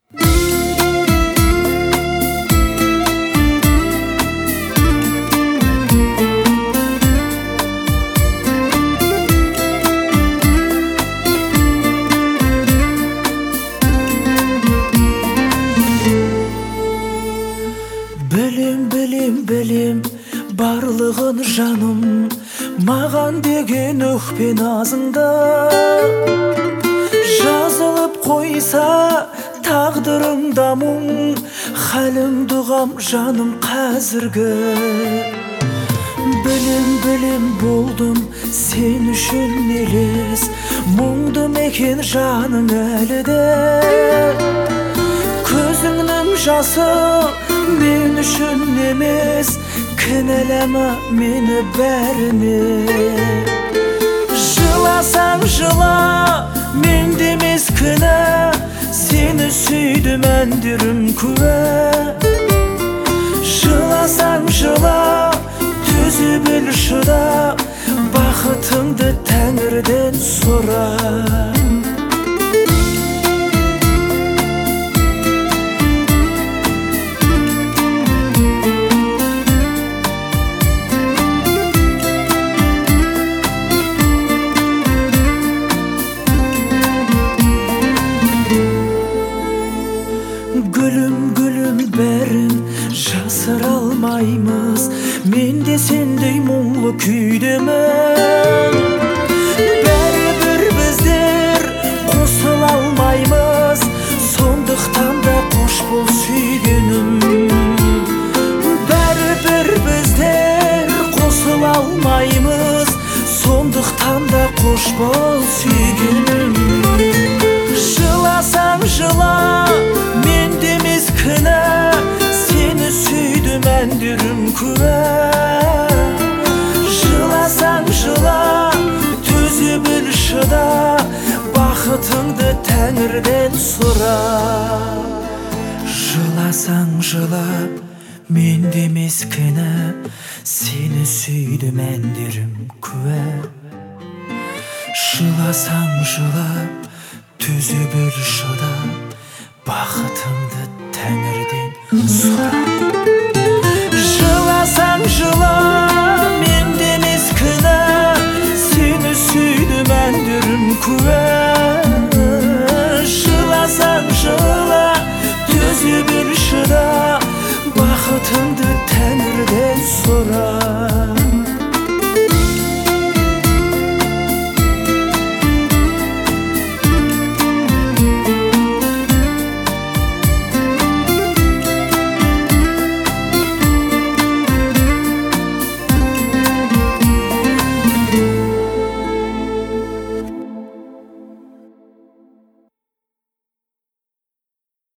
Білем барлығын жаным, маған деген өкпе назыңда жазылып қойса тағдырымда мұң, хәлім дұғам жаным қазіргі. Білем болдым сен үшін елес, мұңды мекен жаның әлі де. Көзіңнің жасы мен үшін емес, кінәлама мені бәріне. Жыласаң жыла, мен демес кінә, сені сүйдім әндерім куә. Жыласаң жыла, төзе біл шыда, бақытыңды тәңірден сұра. Гүлім бәрін жасыра алмаймыз, мен де сендей мұңлы күйдемін. Бәрібір біздер қосыла алмаймыз, сондықтан да қош бол сүйгенім. Бәрібір біздер қосыла алмаймыз, сондықтан да қош бол сүйгенім. Жыласаң жыла, мен демес кінә, сені сүйдім әндерім куә. Жыласаң жыла, төзе біл шыда, бақытыңды тәңірден сұра. Жыласаң жыла, мен демес кінә, сені сүйдім әндерім куә. Жыласаң жыла, төзе біл шыда, бақытыңды тәңірден сұра.